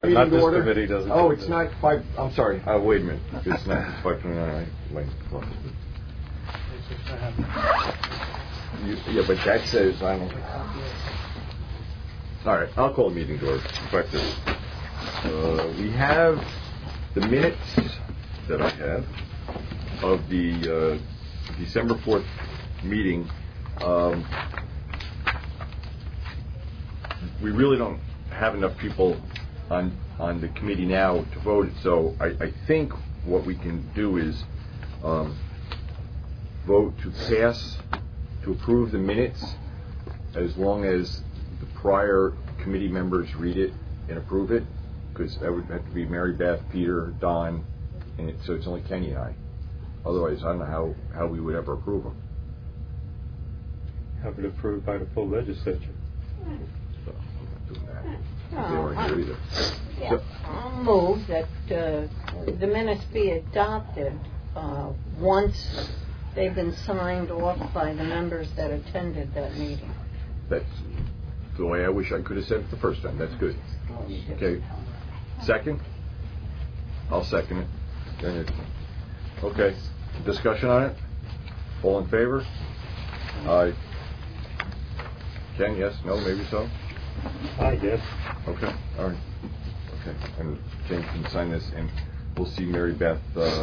Not this order. committee doesn't. Oh, it's not 5. I'm sorry. Wait a minute. It's not 5:29. Yeah, but that says I don't. All right, I'll call the meeting to order. Effective. We have the minutes that I have of the December 4th meeting. We really don't have enough people on the committee now to vote it, so I think what we can do is vote to pass, to approve the minutes, as long as the prior committee members read it and approve it, because that would have to be Mary Beth, Peter, Don, and so it's only Kenny and I. Otherwise, I don't know how we would ever approve them. Have it approved by the full legislature. So, I'm not doing that. They weren't here either. Yeah, So, I'll move that the minutes be adopted once they've been signed off by the members that attended that meeting. that's the way I wish I could have said it the first time. That's good. Okay. Second? I'll second it. Okay. Discussion on it? All in favor? Aye. Ken, yes? No? Maybe so? I guess. Okay. All right. Okay. And Ken can sign this, and we'll see Mary Beth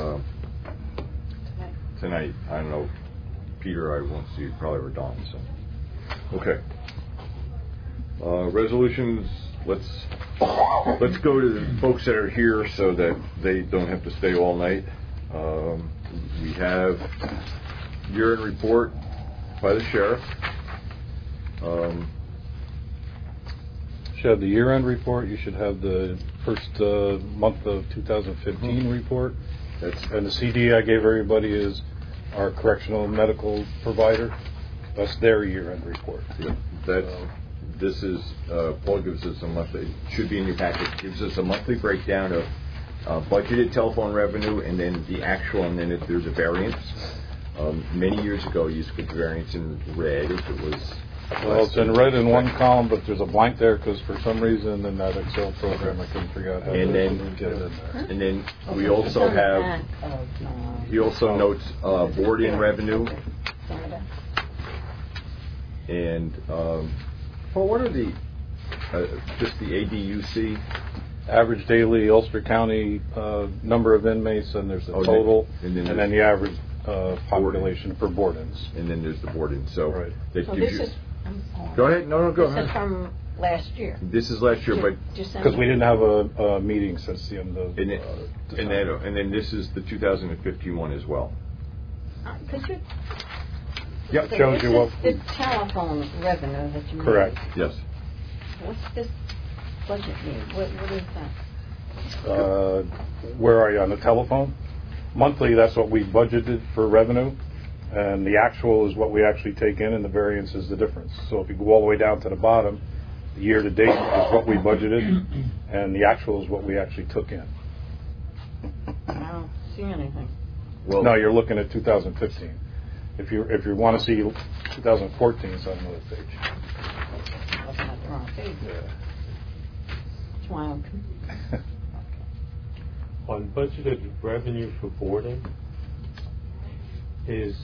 tonight. I don't know. Peter, I won't see. Probably or Dawn. So. Okay. Resolutions. Let's go to the folks that are here so that they don't have to stay all night. We have year-end report by the sheriff. You should have the year-end report. You should have the first month of 2015 report. And the CD I gave everybody is our correctional medical provider. That's their year-end report. Yeah, this is Paul gives us a monthly. Should be in your packet. Gives us a monthly breakdown of budgeted telephone revenue and then the actual, and then if there's a variance. Many years ago, you used to put the variance in red if it was. Well, it's in red in one column, but there's a blank there because for some reason in that Excel program I couldn't figure out how to get it in there. And then we also have. He also notes board-in revenue. And well, what are the just the ADUC? Average daily Ulster County number of inmates, and there's the total, and then the average population for board-ins. And then there's the board-in. So right. That so gives this you. is. I'm sorry. Go ahead. No, go ahead. This is from last year. This is last year, but because we didn't have a meeting since the end of. And then this is the 2015 one as well. Yep, shows you what. The telephone revenue that you correct. made. Yes. What's this budget mean? What is that? Where are you on the telephone? Monthly, that's what we budgeted for revenue, and the actual is what we actually take in, and the variance is the difference. So if you go all the way down to the bottom, the year to date is what we budgeted, and the actual is what we actually took in. I don't see anything. Well, no, you're looking at 2015. If you want to see 2014, it's on another page. That's not the wrong page. Yeah. That's why I'm. On budgeted revenue for boarding is,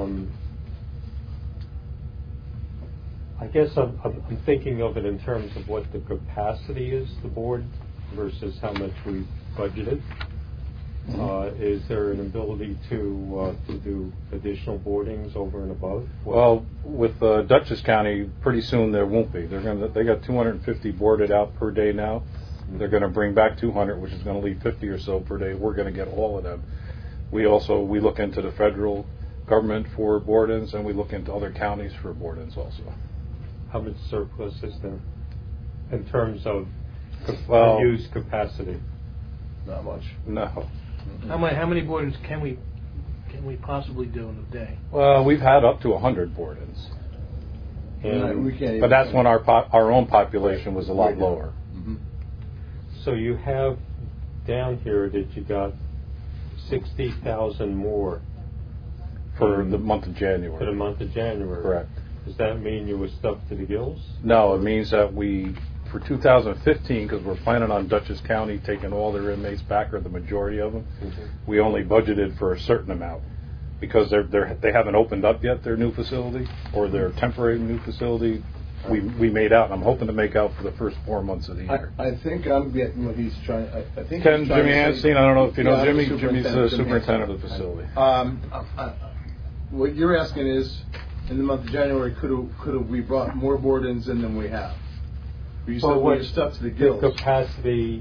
I guess I'm thinking of it in terms of what the capacity is, the board, versus how much we budgeted. Is there an ability to do additional boardings over and above? Well, with Dutchess County, pretty soon there won't be. They got 250 boarded out per day now. They're going to bring back 200, which is going to leave 50 or so per day. We're going to get all of them. We look into the federal government for board-ins, and we look into other counties for board-ins also. How much surplus is there in terms of used capacity? Not much. No. How many board-ins can we possibly do in a day? Well, we've had up to 100 board-ins. But that's when our own population was a lot lower. So you have down here that you got 60,000 more for the month of January. For the month of January. Correct. Does that mean you were stuffed to the gills? No, it means that we for 2015, because we're planning on Dutchess County taking all their inmates back, or the majority of them, we only budgeted for a certain amount. Because they haven't opened up yet their new facility, or their temporary new facility, we made out, and I'm hoping to make out for the first 4 months of the year. I think I'm getting what he's trying, I think. Ken, he's trying Jimmy to say- Hanstein, I don't know if you know Yeah, I'm Jimmy. the Jimmy's the Jim superintendent of the Hanstein. facility. What you're asking is, in the month of January, could we brought more board-ins in than we have? You said we're stuck to the gills. The capacity,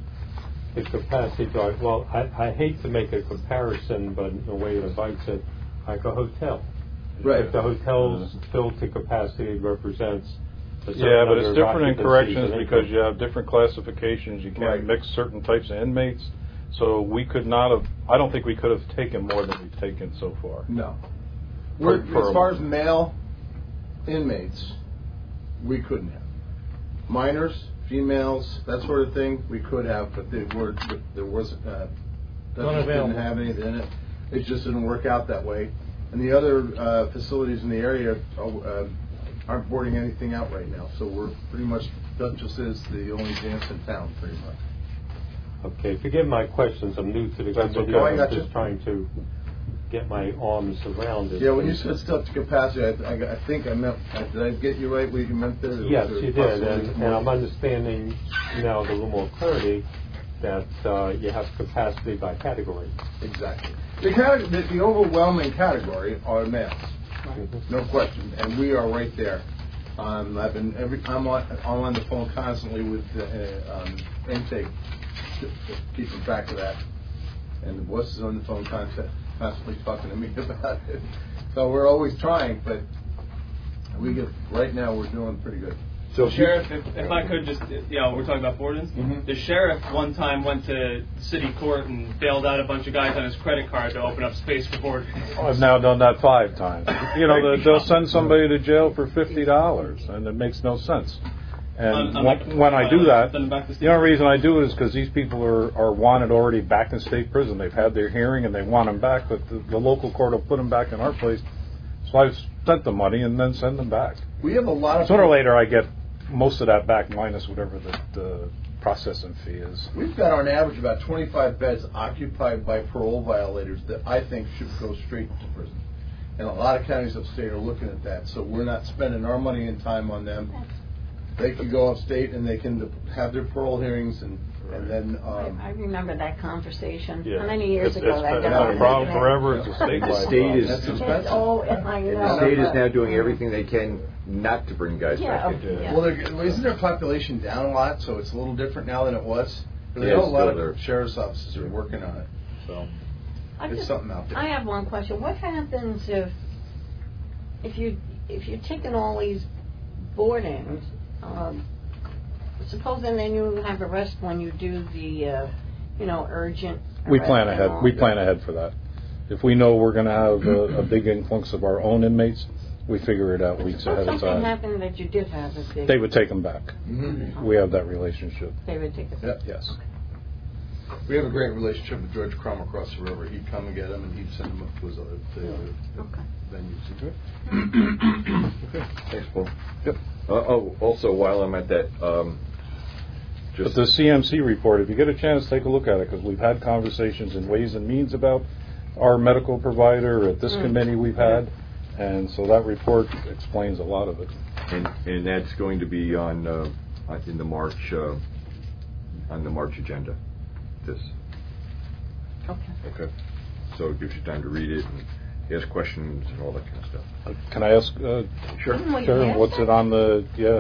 well, I hate to make a comparison, but in the way it invites it, like a hotel. Right. If the hotel's filled to capacity, it represents a certain Yeah, but number it's of different in occupancies corrections and because income. you have different classifications. You can't Right. mix certain types of inmates. So we could not have, I don't think we could have taken more than we've taken so far. No. For As far as male inmates, we couldn't have. Minors, females, that sort of thing, we could have, but there wasn't, Dutchess didn't available. have anything in it. It just didn't work out that way. And the other facilities in the area aren't boarding anything out right now. So we're pretty much, Dutchess is the only dance in town, pretty much. Okay, forgive my questions, I'm new to the That's committee, okay. I I'm got you. just trying to get my arms around it. Yeah, when you said stuff to capacity, I think I meant, did I get you right what you meant there? Yes, Was there you did, possibly and more? I'm understanding now with a little more clarity that you have capacity by category. Exactly. The overwhelming category are males, no question, and we are right there. I'm on the phone constantly with intake, keeping track of that, and the boss is on the phone constantly talking to me about it. So we're always trying, but right now we're doing pretty good. So Sheriff, if I could just, we're talking about board-ins. Mhm. The sheriff one time went to city court and bailed out a bunch of guys on his credit card to open up space for board. I've now done that 5 times. You know, they'll send somebody to jail for $50, and it makes no sense. And when I do that, Send them back to the only reason I do it is because these people are wanted already back in state prison. They've had their hearing and they want them back, but the local court will put them back in our place. So I've spent the money and then send them back. We have a lot of Sooner or later, I get most of that back minus whatever the processing fee is. We've got on average about 25 beds occupied by parole violators that I think should go straight to prison. And a lot of counties upstate are looking at that, so we're not spending our money and time on them. They can go upstate and they can have their parole hearings and then. I remember that conversation. Yeah. How many years It's ago that been got a problem on? forever. It's a statewide The state problem. is- That's expensive. I know. the state is but- now doing everything they can not to bring guys Yeah, back in. yeah. Well, isn't their population down a lot, so it's a little different now than it was? But I Yeah, know a it's lot still of there. sheriff's offices are working on it, so I it's just- something out there. I have one question. What happens if you're taking all these boardings? Supposing then you have a rest when you do the, urgent. We plan arrest ahead. and We all. plan ahead for that. If we know we're going to have a big influx of our own inmates, we figure it out weeks ahead If of something time. happened that you did have a big. They would take them back. Mhm. We have that relationship. They would take it. Yep. Yes. We have a great relationship with George Crum across the river. He'd come and get them, and he'd send them up to his other Okay. venues. Okay, thanks, Paul. Yep. Also, while I'm at that, But just the CMC report, if you get a chance, take a look at it, because we've had conversations in Ways and Means about our medical provider at this committee we've had, and so that report explains a lot of it. and that's going to be on in the March agenda. This. Okay. Okay. So it gives you time to read it and ask questions and all that kind of stuff. Can I ask, Sure. Didn't we Sharon, pass what's that? it on the,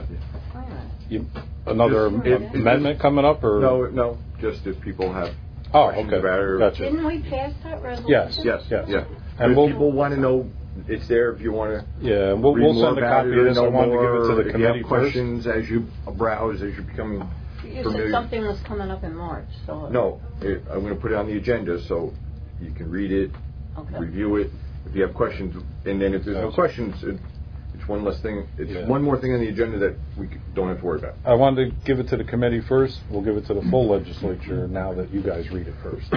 another Just- amendment coming up, or? No, just if people have Oh, questions okay, about it. gotcha. Didn't we pass that resolution? Yes. Yes, Yes. yeah. And If we'll- people want to know, it's there if you want to Yeah, read we'll more send a about copy it of or this. I know wanted to give it to more, the if you committee have first. questions as you browse, as you're becoming You familiar. said something was coming up in March, so. No, I'm going to put it on the agenda so you can read it, Okay. review it. If you have questions, and then if there's no Gotcha. questions, it's one less thing. It's Yeah. one more thing on the agenda that we don't have to worry about. I wanted to give it to the committee first. We'll give it to the full legislature now that you guys read it first.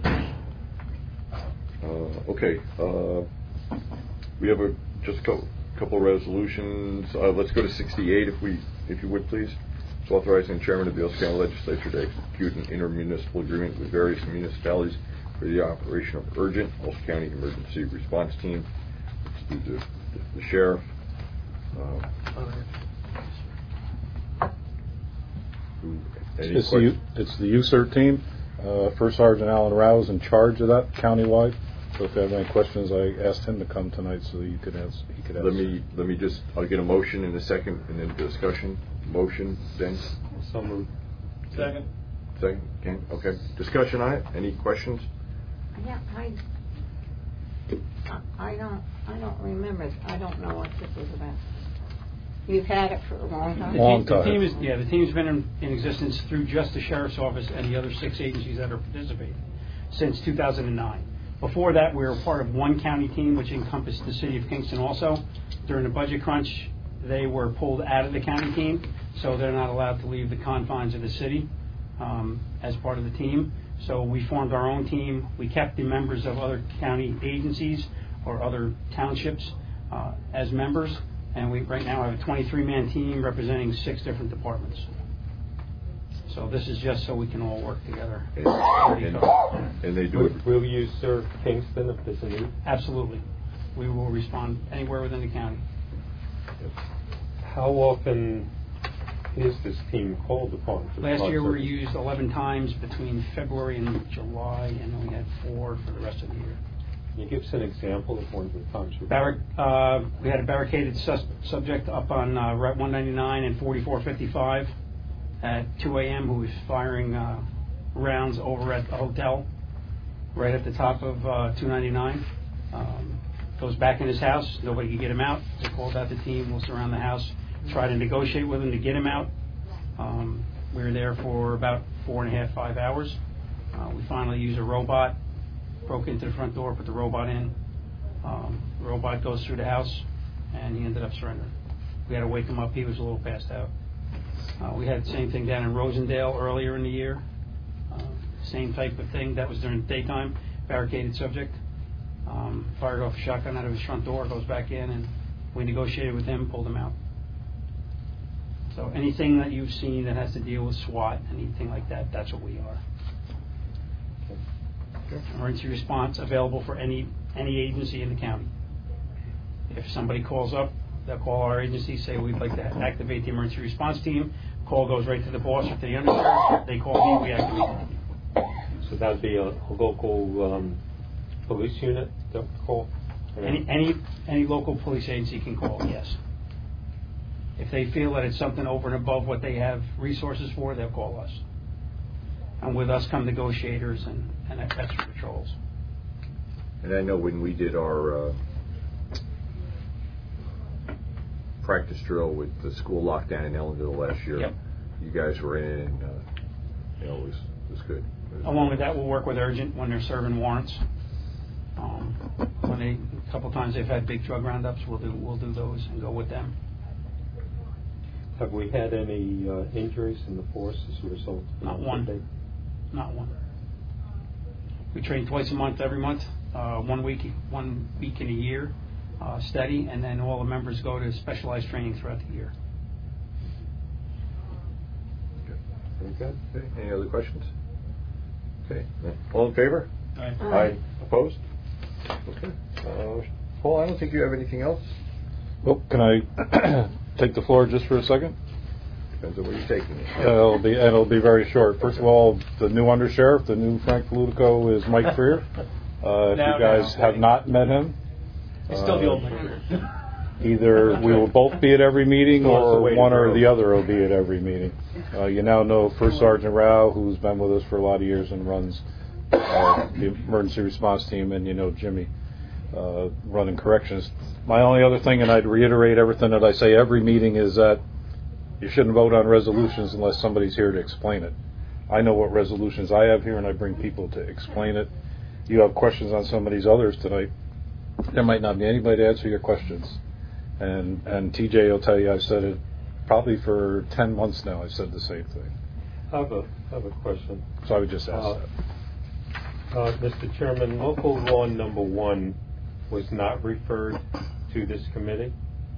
Okay. We have just a couple of resolutions. Let's go to 68 if you would please. It's authorizing the chairman of the Ulster County Legislature to execute an intermunicipal agreement with various municipalities for the operation of urgent Ulster County Emergency Response Team. Let's do the sheriff. It's the USERT team. First Sergeant Alan Rao is in charge of that countywide. So if you have any questions, I asked him to come tonight so that you could ask. He could ask. Let me just. I'll get a motion in a second, and then discussion. Motion, then. So moved. Second. Second. Okay. Discussion on it. Any questions? Yeah, I don't remember. I don't know what this is about. You've had it for a long time? Long time. The team's been in existence through just the Sheriff's Office and the other 6 agencies that are participating since 2009. Before that, we were part of one county team, which encompassed the city of Kingston also. During the budget crunch, they were pulled out of the county team, so they're not allowed to leave the confines of the city as part of the team. So we formed our own team. We kept the members of other county agencies or other townships as members. And we right now have a 23-man team representing 6 different departments. So this is just so we can all work together. And they do it. Will you serve Kingston if there's a need? Absolutely. We will respond anywhere within the county. How often is this team called upon? Last year we were used 11 times between February and July, and then we had 4 for the rest of the year. Can you give us an example of one of the times? We had a barricaded subject up on Route 199 and 4455 at 2 a.m. who was firing rounds over at the hotel right at the top of 299. Goes back in his house. Nobody could get him out. They called out the team. We'll surround the house. Try to negotiate with him to get him out. We were there for about 4.5, 5 hours. We finally used a robot. Broke into the front door, put the robot in. The robot goes through the house, and he ended up surrendering. We had to wake him up. He was a little passed out. We had the same thing down in Rosendale earlier in the year. Same type of thing. That was during the daytime. Barricaded subject. Fired off a shotgun out of his front door, goes back in, and we negotiated with him, pulled him out. So anything that you've seen that has to deal with SWAT, anything like that, that's what we are. Emergency response available for any agency in the county. If somebody calls up, they'll call our agency, say we'd like to activate the emergency response team. Call goes right to the boss or to the undersheriff. They call me, we activate the team. So that'd be a local police unit that would call? Any local police agency can call, yes. If they feel that it's something over and above what they have resources for, they'll call us. And with us come negotiators and extra patrols. And I know when we did our practice drill with the school lockdown in Ellenville last year, yep. You guys were in, and it was good. Along with that, we'll work with urgent when they're serving warrants. When a couple times they've had big drug roundups, we'll do those and go with them. Have we had any injuries in the force as a result? Not one. Not one. We train twice a month, every month, 1 week in a year, steady, and then all the members go to specialized training throughout the year. Very good. Okay. Any other questions? Okay. All in favor? Aye. Aye. Opposed? Okay. Paul, I don't think you have anything else. Well, can I take the floor just for a second? Depends on where you're taking it. It'll be very short. First of all, the new undersheriff, the new Frank Politico, is Mike Freer. If you guys have not met him, It's still the old one. either we will both be at every meeting, or one or the other will be at every meeting. You now know First Sergeant Rao, who's been with us for a lot of years and runs the emergency response team, and you know Jimmy running corrections. My only other thing, and I'd reiterate everything that I say every meeting, is that you shouldn't vote on resolutions unless somebody's here to explain it. I know what resolutions I have here, and I bring people to explain it. You have questions on some of these others tonight. There might not be anybody to answer your questions. And TJ will tell you, I've said it probably for 10 months now. I've said the same thing. I have a question. So I would just ask that. Mr. Chairman, local law number 1 was not referred to this committee.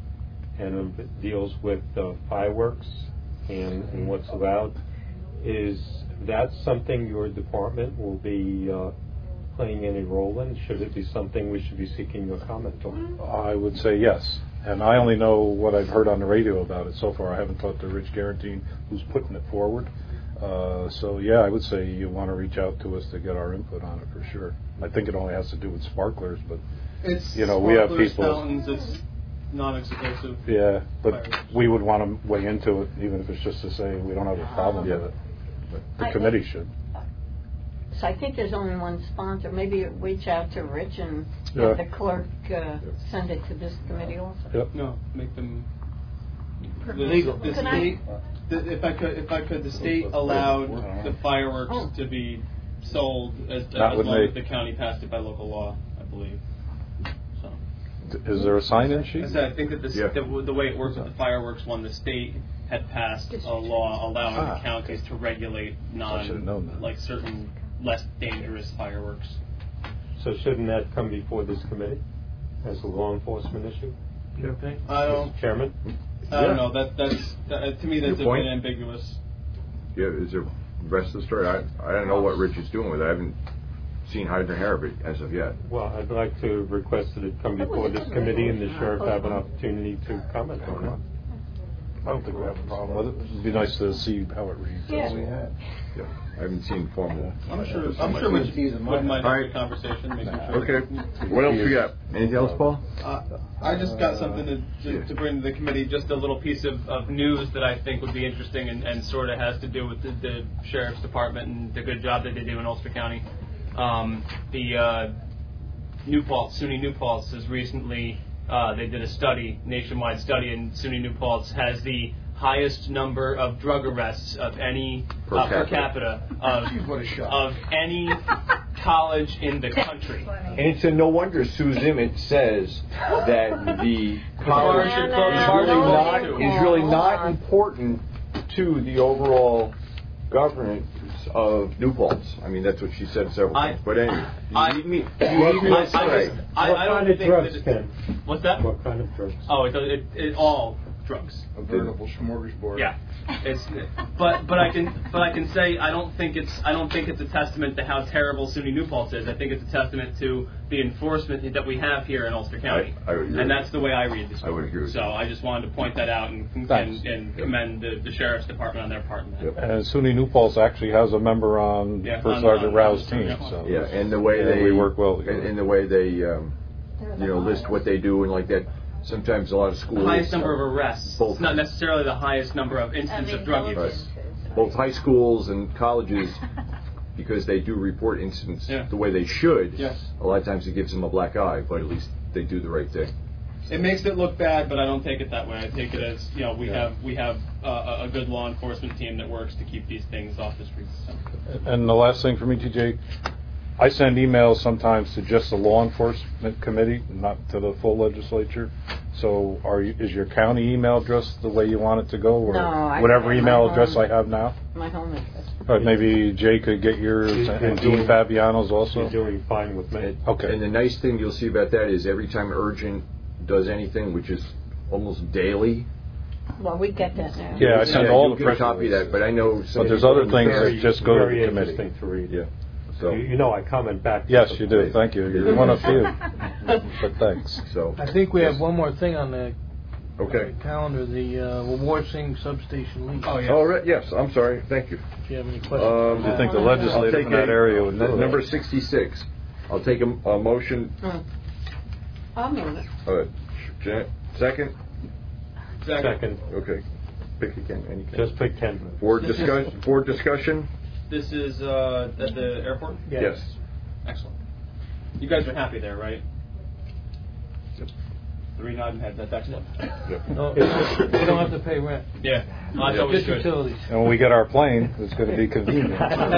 and it deals with fireworks and what's allowed. Is that something your department will be playing any role in? Should it be something we should be seeking your comment on? I would say yes. And I only know what I've heard on the radio about it so far. I haven't talked to Rich Garantine, who's putting it forward. So, yeah, I would say you want to reach out to us to get our input on it for sure. I think it only has to do with sparklers, but, It's you know, we have sparklers, people... fountains, it's non-explosive. Yeah, but fireworks. we would want to weigh into it, even if it's just to say we don't have a problem with it. But the committee should. So I think there's only one sponsor. Maybe reach out to Rich and Yeah. have the clerk send it to this committee also. Yep. No, make them Legal. The Can state, if I could, the state allowed the fireworks Oh. to be sold as Not with long me. as the county passed it by local law, I believe. So Is there a sign-in sheet? I said I think that Yeah. the way it works with the fireworks one, the state had passed a law allowing Ah. the counties to regulate I should've known that. like certain less dangerous fireworks. So shouldn't that come before this committee as a law enforcement issue? I don't. Mr. Chairman? I don't know. That's to me that's Your a point? bit ambiguous. Yeah, is there the rest of the story? I don't know what Rich is doing with it. I haven't seen hide nor hair of it as of yet. Well, I'd like to request that it come before this committee and the sheriff have an opportunity to comment on it. I don't think we have a problem with it. It'd be nice to see how it reads. Yeah. Yeah, I haven't seen formal. I'm sure Mitch All wouldn't mind right. having a conversation, making sure. Okay. What else we got? Anything else, Paul? I just got something to bring to the committee, just a little piece of news that I think would be interesting and sort of has to do with the sheriff's department and the good job that they do in Ulster County. The New Paltz, SUNY New Paltz, has recently, they did a study, nationwide study, and SUNY New Paltz has the highest number of drug arrests of any per capita of any college in the country. And it's a no wonder Sue Zimmett says that the college is really not important To the overall governance of New Paltz. I mean, that's what she said several times. But anyway, I you need me I What don't kind of think drugs, that Ken? What's that? What kind of drugs? Oh, it all drugs. A veritable smorgasbord. Yeah, but I can say I don't think it's a testament to how terrible SUNY New Paltz is. I think it's a testament to the enforcement that we have here in Ulster County, I would agree. and that's the way I read this. I would agree with So you. I just wanted to point that out and Thanks. commend the sheriff's department on their part in that. Yep. And SUNY New Paltz actually has a member on Yeah, First on- Sergeant on- Rao's on- team. yeah. So Yeah, and the way Yeah, they we work well together. and the way they list what they do and like that. Sometimes a lot of schools. The highest number of arrests. Both. It's not necessarily the highest number of instances of drug use. Both high schools and colleges, because they do report incidents Yeah. the way they should. Yes. A lot of times it gives them a black eye, but at least they do the right thing. It makes it look bad, but I don't take it that way. I take it as we have a good law enforcement team that works to keep these things off the streets. So. And the last thing for me, TJ, I send emails sometimes to just the law enforcement committee, not to the full legislature. So is your county email address the way you want it to go, or No, I- whatever my email home- address I have now? My home address. But maybe Jay could get yours and Dean Fabiano's also. You're doing fine with me. Okay. And the nice thing you'll see about that is every time Urgent does anything, which is almost daily. Well, we get that now. Yeah, I send all you'll the get a press copy of releases. that, but I know some. But there's other people- things that just go to Very the committee. interesting to read. Yeah. So You know I comment back. to Yes, the- you do. Thank you. You're one of few. But thanks. So I think we have one more thing on the okay. calendar, the Wawarsing substation leak. Oh yeah. All right. Yes. I'm sorry. Thank you. If you have any questions. I think the I'll legislative take in that area would know number that. 66. I'll take a motion. I'll move it. Second. Second. Okay. Pick again. Any Just pick Ken. board discussion. This is at the airport. Yes. Excellent. You guys are happy there, right? Yep. 3 nodding heads. That's excellent. No, we don't have to pay rent. Yeah. That's always Just good. utilities. And when we get our plane, it's going to be convenient.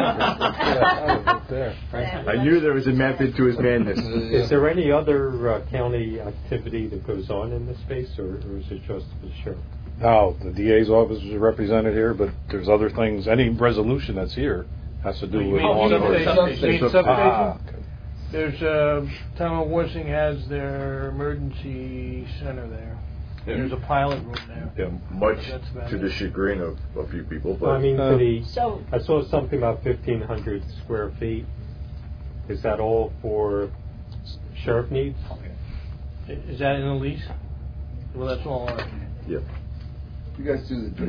I knew there was a method to his madness. Is there any other county activity that goes on in this space, or is it just the sheriff? No, the DA's office is represented here, but there's other things. Any resolution that's here has to do with law enforcement. Ah, okay. There's, Town of Warsing has their emergency center there. There's a pilot room there. Yeah. Much That's about to it. the chagrin of a few people, but I mean, So, I saw something about 1,500 square feet. Is that all for sheriff needs? Is that in the lease? Well, that's all right. yeah. You guys do the.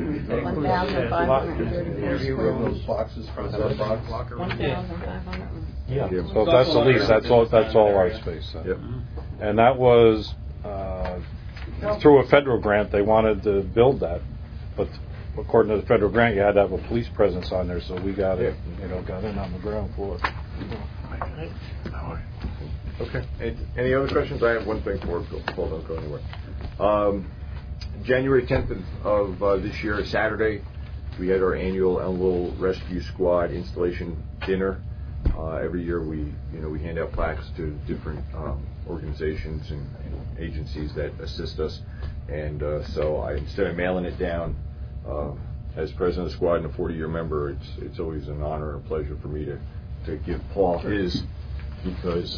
1,534 square Those feet. boxes, front of box. 1,500. Yeah. Yeah. So if that's the lease, that's all our space then. Yep. And that was, through a federal grant, they wanted to build that, but according to the federal grant, you had to have a police presence on there, so we got it, got in on the ground floor. Okay. Any other questions? I have one thing for Paul. Don't go anywhere. January 10th of this year, Saturday, we had our annual Elmville Rescue Squad installation dinner. Every year we hand out plaques to different organizations and agencies that assist us. And so instead of mailing it down, as president of the squad and a 40-year member, it's always an honor and a pleasure for me to give Paul his, because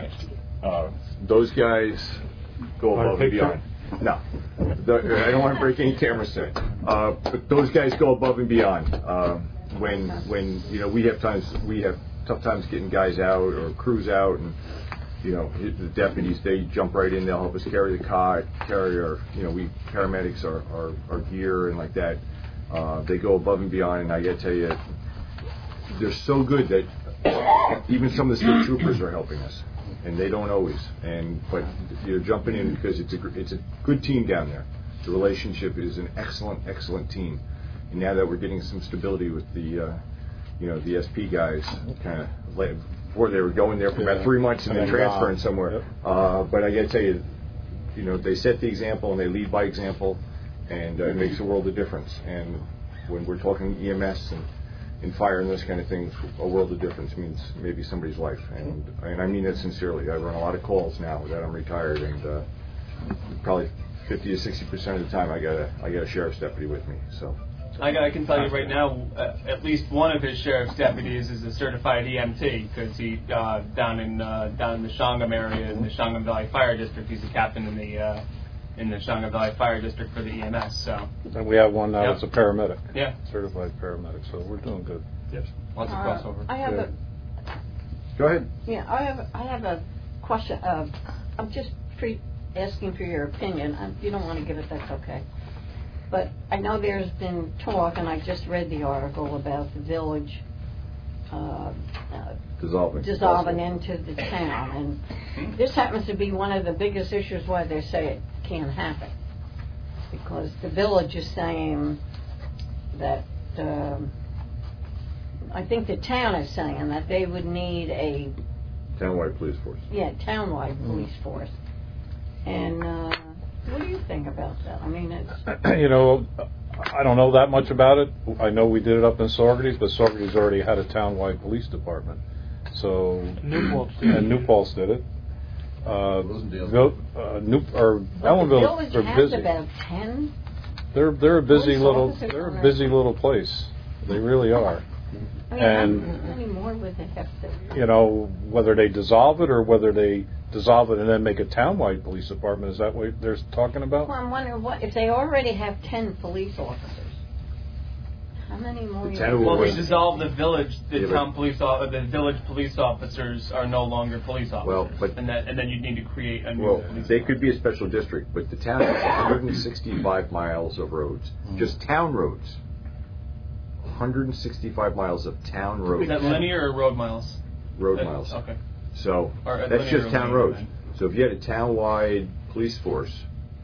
those guys go above and beyond. No, I don't want to break any camera set. But those guys go above and beyond. When we have tough times getting guys out or crews out, and the deputies, they jump right in. They'll help us carry the cot, carry our we paramedics our gear and like that. They go above and beyond, and I got to tell you, they're so good that even some of the state troopers are helping us. And they don't always, but you're jumping in because it's a good team down there. The relationship is an excellent team, and now that we're getting some stability with the SP guys, kind of before they were going there for about 3 months and then transferring somewhere. But I got to tell you, they set the example and they lead by example, and it makes a world of difference. And when we're talking EMS and fire and those kind of things, a world of difference means maybe somebody's life, and I mean that sincerely. I run a lot of calls now that I'm retired, and probably 50 to 60% of the time I got a sheriff's deputy with me. So I can tell you right now, at least one of his sheriff's deputies is a certified EMT, because he down in the Shangam area in the Shangam Valley Fire District. He's a captain in the Shangam Valley Fire District for the EMS. So. And we have one now that's a paramedic. Yeah. Certified paramedic. So we're doing good. yes. Lots of crossover. I have Go ahead. I have a question. I'm just asking for your opinion. If you don't want to give it, that's okay. But I know there's been talk, and I just read the article about the village dissolving into the town, and this happens to be one of the biggest issues why they say it can't happen, because the village is saying that I think the town is saying that they would need a Townwide police force. townwide police force. And what do you think about that? I mean, it's I don't know that much about it. I know we did it up in Saugerties, but Saugerties already had a townwide police department. So New Paltz did it. the Ellenville village are has busy. about 10. They're a busy police officers they're on a that. busy little place. They really are. I mean, And- how many more would they have to? Whether they dissolve it or whether they dissolve it and then make a townwide police department, is that what they're talking about? Well, I'm wondering what if they already have 10 police officers. How many more? The you- town Well, will- if you dissolve the village, the Yeah, but- the village police officers are no longer police officers. Well, but- and then you'd need to create a new Well, police they department. could be a special district, but the town has 165 miles of roads, just town roads. 165 miles of town roads. Is that linear or road miles? Road miles. Okay. So Or that's linear just or town linear, roads. then. So if you had a town-wide police force,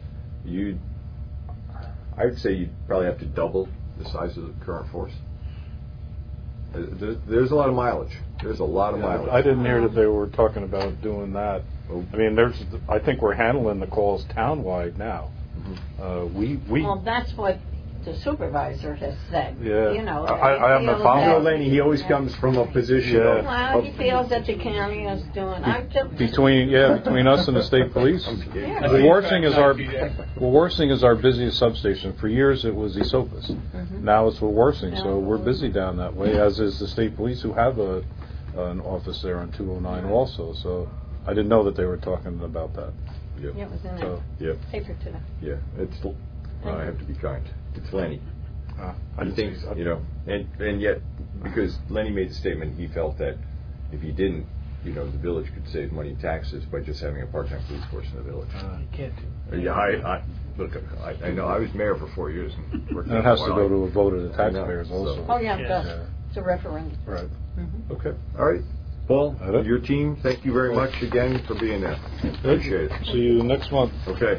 I'd say you'd probably have to double the size of the current force. There's a lot of mileage. There's a lot of mileage. I didn't hear that they were talking about doing that. I mean, I think we're handling the calls townwide now. We Well, that's what the supervisor has said. Yeah. You know, I haven't he feels found You know, that- Lenny, he always comes from a position Yeah. of... Well, he feels that the county is doing. I just, between us and the state police. Yeah. The Warsing is our busiest substation. For years it was Esopus. Now it's Warsing, so we're busy down that way, as is the state police, who have an office there on 209 also. So I didn't know that they were talking about that. Yep. Yeah, it was in So, the Yep. paper today. Yeah, I have to be kind. It's Lenny. I He thinks, and yet, because Lenny made the statement, he felt that if he didn't, the village could save money in taxes by just having a part-time police force in the village. You can't do. Yeah, look, I know, I was mayor for 4 years. And worked That out has a to while. go to a vote of the taxpayers So- also. Oh, yeah, it does. Yeah. It's a referendum. Right. Okay, all right. Paul, That it? your team, thank you very much again for being there. Appreciate it. See you next month. Okay.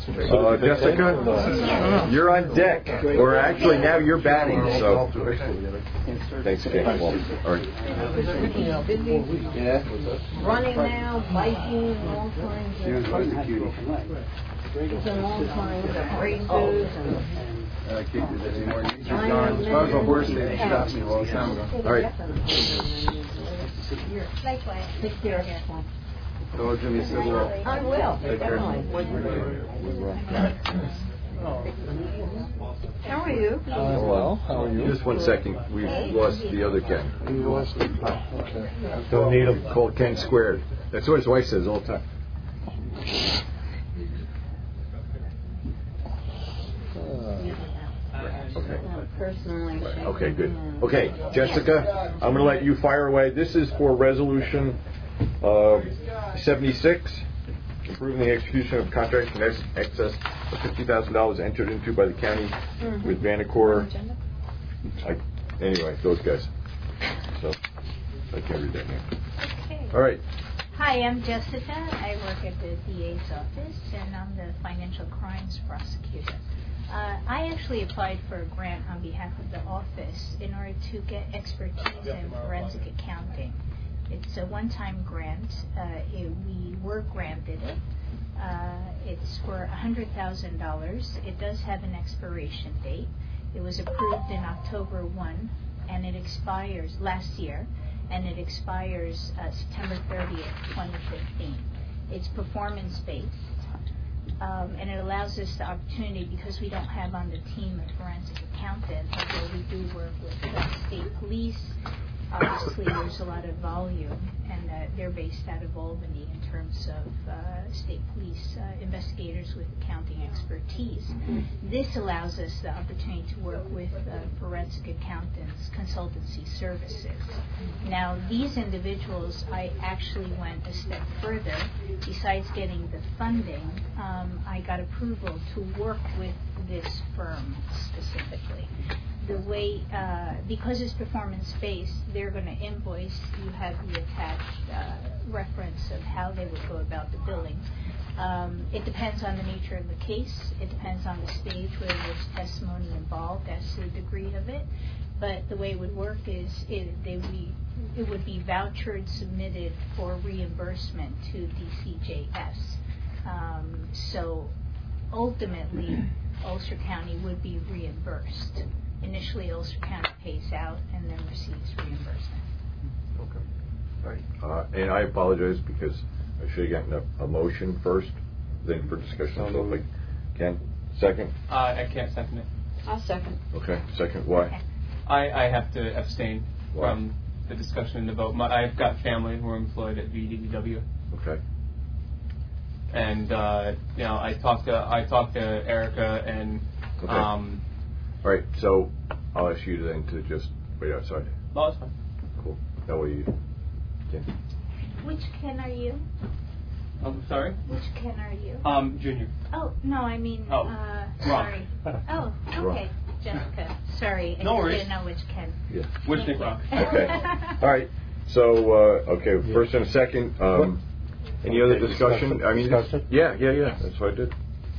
Jessica, you're on deck. Or actually, now you're batting, so. Thanks again, Paul. All right. Running now, biking, and all kinds of. He's in all kinds of races and. I can't do that anymore. As Ironman. far as a horse, they stopped me a long time ago. All right. Likewise. Take care. So Jimmy said, well, I will, Take care. definitely. How are you? Well, how are you? Just 1 second. We've lost the other Ken. You lost it. Okay. Don't need them. Call Ken squared. That's what his wife says all the time. Okay. Personally. Okay, good. Okay, Jessica, I'm going to let you fire away. This is for resolution 76, approving the execution of contracts in excess of $50,000 entered into by the county with Vanacore. Anyway, those guys. So, I can't read that name. Okay. All right. Hi, I'm Jessica. I work at the DA's office, and I'm the financial crimes prosecutor. I actually applied for a grant on behalf of the office in order to get expertise in forensic accounting. It's a one-time grant. We were granted it. It's for $100,000. It does have an expiration date. It was approved in October 1, and it expires last year, and it expires September 30th, 2015. It's performance-based. And it allows us the opportunity, because we don't have on the team a forensic accountant, although we do work with state police. Obviously, there's a lot of volume, and they're based out of Albany in terms of state police investigators with accounting expertise. This allows us the opportunity to work with forensic accountants, consultancy services. Now, these individuals, I actually went a step further. Besides getting the funding, I got approval to work with this firm specifically. The way, because it's performance-based, they're going to invoice. You have the attached reference of how they would go about the billing. It depends on the nature of the case. It depends on the stage where there's testimony involved as to the degree of it. But the way it would work is it would be vouchered, submitted for reimbursement to DCJS. So ultimately, Ulster County would be reimbursed. Initially, Ulster County pays out and then receives reimbursement. Okay. All right. And I apologize because I should have gotten a motion first, then for discussion. So, like, Ken, second? I can't second it. I'll second. Okay, second. Why? I have to abstain Why? from the discussion and the vote. I've got family who are employed at VDW. Okay. And I talked to Erica and Okay. All right, so I'll ask you then to just wait outside. Oh, that's fine. Cool. That way you can. Which Ken are you? I'm sorry. Which Ken are you? Junior. Oh, no, I mean, Oh, sorry. Oh, Rock. okay, Jessica. Sorry, I No just worries. didn't know which Ken. Yeah. Which Thank Nick you. Rock. Okay. All right. So, okay, first and a second. Any other discussion? I mean, Discussion? yeah. That's what I did.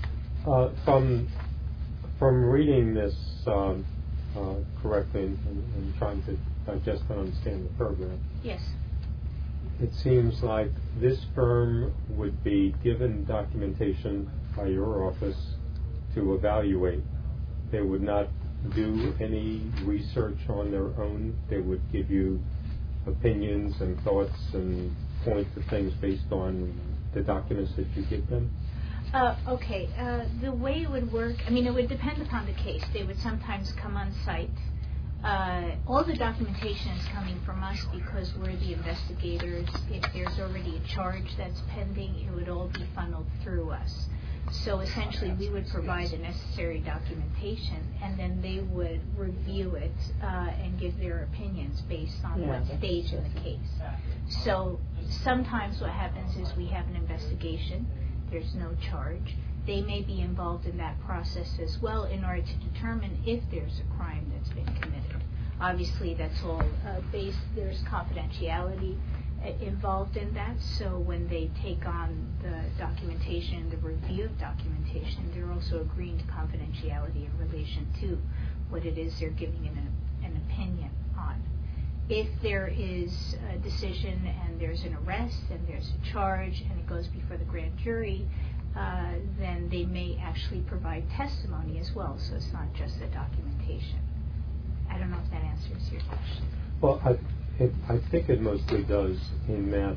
From reading this correctly and trying to digest and understand the program, Yes. it seems like this firm would be given documentation by your office to evaluate. They would not do any research on their own. They would give you opinions and thoughts and point to things based on the documents that you give them. Okay. The way it would work, I mean, it would depend upon the case. They would sometimes come on site All the documentation is coming from us because we're the investigators. If there's already a charge that's pending, it would all be funneled through us. So essentially, we would provide the necessary documentation, and then they would review it and give their opinions based on what stage in the case. So sometimes what happens is we have an investigation, there's no charge. They may be involved in that process as well in order to determine if there's a crime that's been committed. Obviously, that's all based, there's confidentiality involved in that, so when they take on the documentation, the review of documentation, they're also agreeing to confidentiality in relation to what it is they're giving an opinion on. If there is a decision and there's an arrest and there's a charge and it goes before the grand jury, then they may actually provide testimony as well, so it's not just the documentation. I don't know if that answers your question. Well, I think it mostly does, in that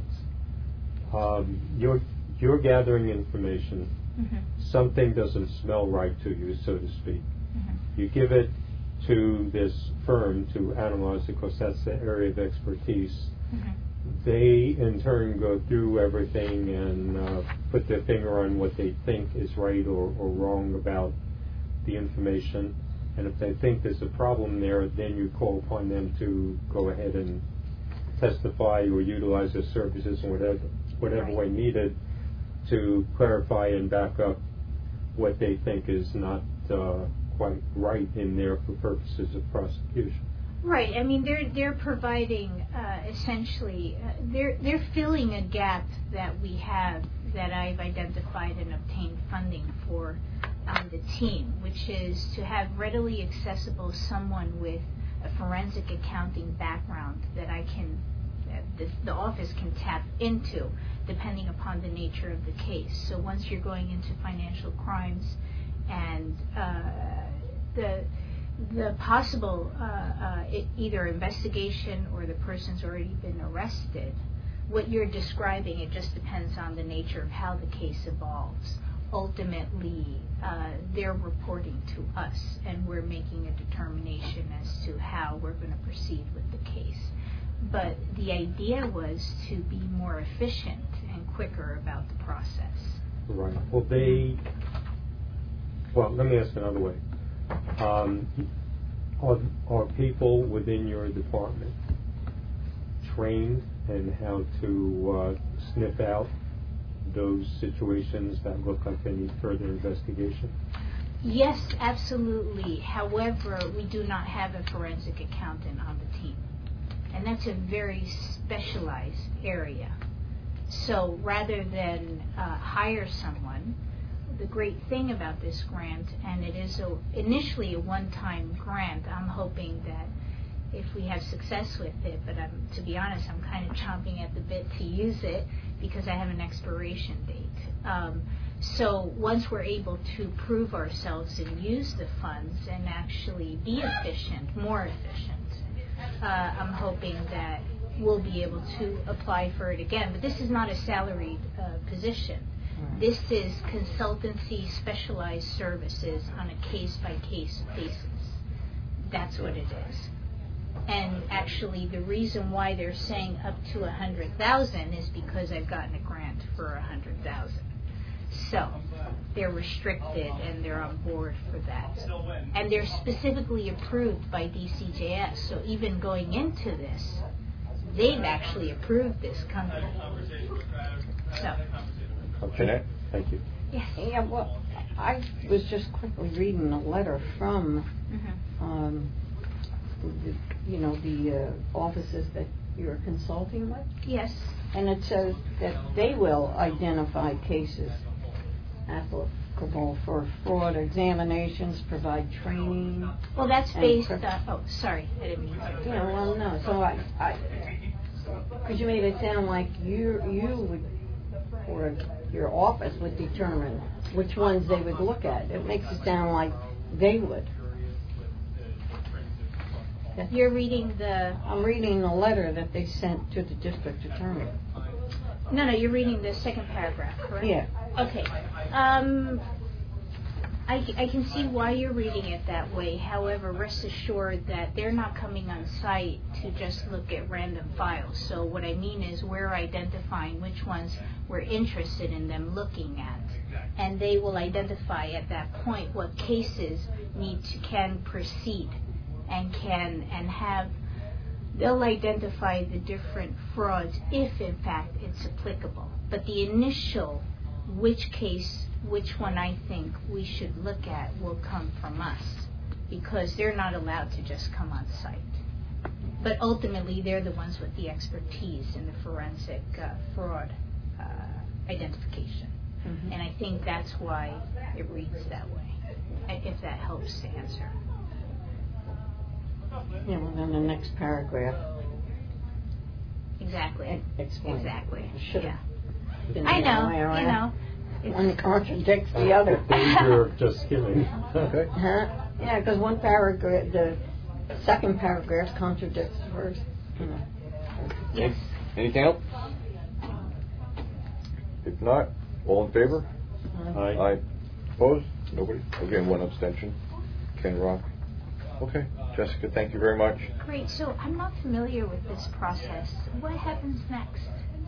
you're gathering information. Mm-hmm. Something doesn't smell right to you, so to speak. Mm-hmm. You give it to this firm to analyze because that's the area of expertise. Mm-hmm. They, in turn, go through everything and put their finger on what they think is right or wrong about the information. And if they think there's a problem there, then you call upon them to go ahead and testify or utilize their services in whatever way needed to clarify and back up what they think is not quite right in there for purposes of prosecution. Right. I mean, they're providing essentially they're filling a gap that we have that I've identified and obtained funding for on the team, which is to have readily accessible someone with a forensic accounting background that the office can tap into depending upon the nature of the case. So once you're going into financial crimes and the possible either investigation or the person's already been arrested, what you're describing, it just depends on the nature of how the case evolves. Ultimately, they're reporting to us, and we're making a determination as to how we're going to proceed with the case. But the idea was to be more efficient and quicker about the process. Right. Well, let me ask another way. Are people within your department trained in how to sniff out those situations that look like they need further investigation? Yes, absolutely. However, we do not have a forensic accountant on the team. And that's a very specialized area. So rather than hire someone, the great thing about this grant, and it is initially a one-time grant, I'm hoping that if we have success with it, but to be honest, I'm kind of chomping at the bit to use it because I have an expiration date. So once we're able to prove ourselves and use the funds and actually be efficient, more efficient, I'm hoping that we'll be able to apply for it again. But this is not a salaried position. This is consultancy, specialized services on a case-by-case basis. That's what it is. And actually, the reason why they're saying up to $100,000 is because I've gotten a grant for $100,000. So they're restricted and they're on board for that. And they're specifically approved by DCJS. So even going into this, they've actually approved this company. So. Okay. Thank you. Yes. Yeah, well, I was just quickly reading a letter from, the offices that you're consulting with. Yes. And it says that they will identify cases applicable for fraud examinations, provide training. Well, that's based on, sorry, I didn't mean to. Yeah, well, no, so I because you made it sound like you would, or your office would determine which ones they would look at. It makes it sound like they would. You're reading I'm reading the letter that they sent to the district attorney. No, you're reading the second paragraph, correct? Yeah. Okay. I can see why you're reading it that way. However, rest assured that they're not coming on site to just look at random files. So what I mean is we're identifying which ones we're interested in them looking at. And they will identify at that point what cases can proceed and they'll identify the different frauds if in fact it's applicable. But the initial which one I think we should look at will come from us, because they're not allowed to just come on site. But ultimately, they're the ones with the expertise in the forensic fraud identification. Mm-hmm. And I think that's why it reads that way, if that helps to answer. Yeah, well, then the next paragraph. Exactly. Explain. Exactly. Yeah. I know. One contradicts the other. The danger of just skimming. Okay. Huh? Yeah, because one paragraph, the second paragraph contradicts the first. You know. Yes. Anything else? If not, all in favor? Aye. Opposed? Nobody? Okay, one abstention. Ken Rock. Okay. Jessica, thank you very much. Great. So I'm not familiar with this process. What happens next?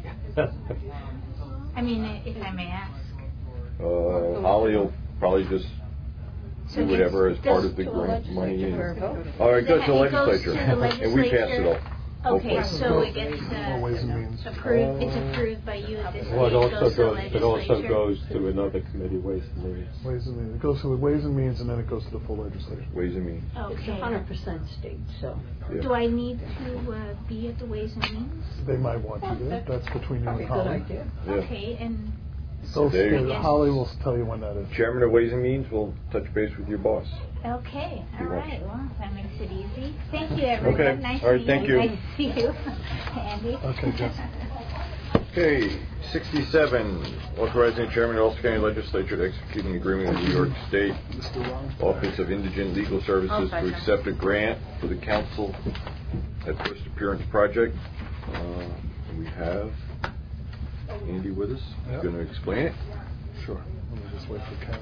I mean, if I may ask. Holly will probably just do whatever as part of the grant money. All right, goes to the legislature, and we pass it off. Okay, so it gets approved. It's approved by you at this stage. Well, it also legislature. goes to another committee, Ways and Means. Ways and Means. It goes to the Ways and Means, and then it goes to the full legislature. Ways and Means. It's Okay. 100% state, so. Yeah. Do I need to be at the Ways and Means? They might want you there. That's between you and Good Holly. idea. Yeah. Okay, and There you go. Holly will tell you when that is. Chairman of Ways and Means will touch base with your boss. okay, all You want- right. Well, that makes it easy. Thank you, everyone. Okay. Nice All right, to thank meet you. Nice to see you, Andy. Okay, Jess. Okay, 67, authorizing the chairman of Ulster County Legislature to execute an agreement with New York State Office of Indigent Legal Services to accept a grant for the council at First Appearance Project. We have Andy with us. He's Yep. going to explain it. Sure. Let me just wait for Ken.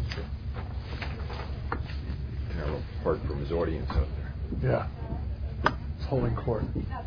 Now, apart from his audience out there. Yeah. It's holding court.